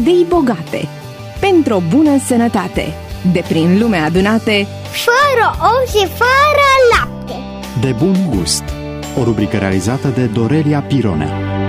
idei bogate, pentru o bună sănătate, de prin lume adunate, fără ou și fără lapte. De bun gust. O rubrică realizată de Dorelia Pironea.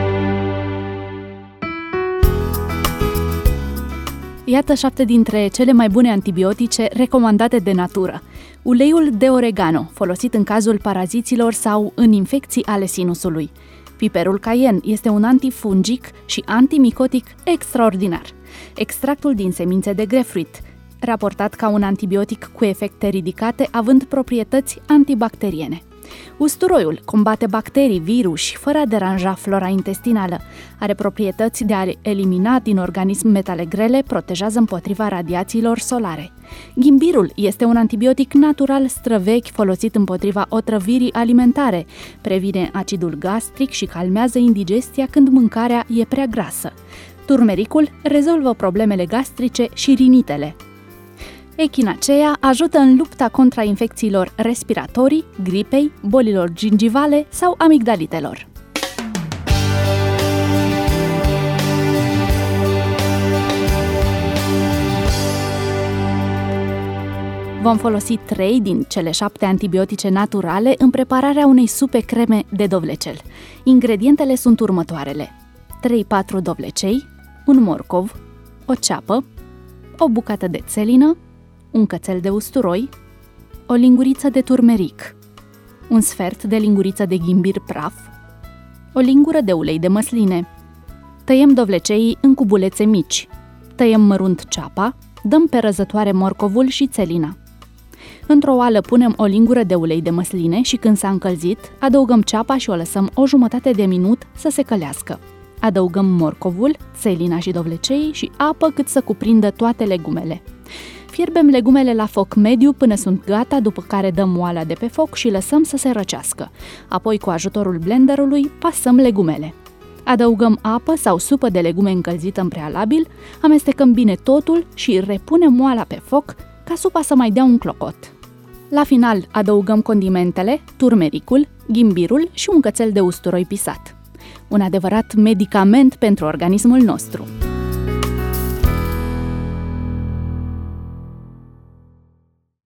Iată 7 dintre cele mai bune antibiotice recomandate de natură. Uleiul de oregano, folosit în cazul paraziților sau în infecții ale sinusului. Piperul cayenne este un antifungic și antimicotic extraordinar. Extractul din semințe de grapefruit, raportat ca un antibiotic cu efecte ridicate, având proprietăți antibacteriene. Usturoiul combate bacterii, viruși, fără a deranja flora intestinală. Are proprietăți de a elimina din organism metale grele, protejează împotriva radiațiilor solare. Ghimbirul este un antibiotic natural străvechi folosit împotriva otrăvirii alimentare, previne acidul gastric și calmează indigestia când mâncarea e prea grasă. Turmericul rezolvă problemele gastrice și rinitele. Echinacea ajută în lupta contra infecțiilor respiratorii, gripei, bolilor gingivale sau amigdalitelor. Vom folosi 3 din cele 7 antibiotice naturale în prepararea unei supe creme de dovlecel. Ingredientele sunt următoarele: 3-4 dovlecei, un morcov, o ceapă, o bucată de țelină, un cățel de usturoi, o linguriță de turmeric, un sfert de linguriță de ghimbir praf, o lingură de ulei de măsline. Tăiem dovleceii în cubulețe mici, tăiem mărunt ceapa, dăm pe răzătoare morcovul și țelina. Într-o oală punem o lingură de ulei de măsline și când s-a încălzit, adăugăm ceapa și o lăsăm o jumătate de minut să se călească. Adăugăm morcovul, țelina și dovleceii și apă cât să cuprindă toate legumele. Fierbem legumele la foc mediu până sunt gata, după care dăm oala de pe foc și lăsăm să se răcească. Apoi, cu ajutorul blenderului, pasăm legumele. Adăugăm apă sau supă de legume încălzită în prealabil, amestecăm bine totul și repunem oala pe foc ca supa să mai dea un clocot. La final adăugăm condimentele, turmericul, ghimbirul și un cățel de usturoi pisat. Un adevărat medicament pentru organismul nostru.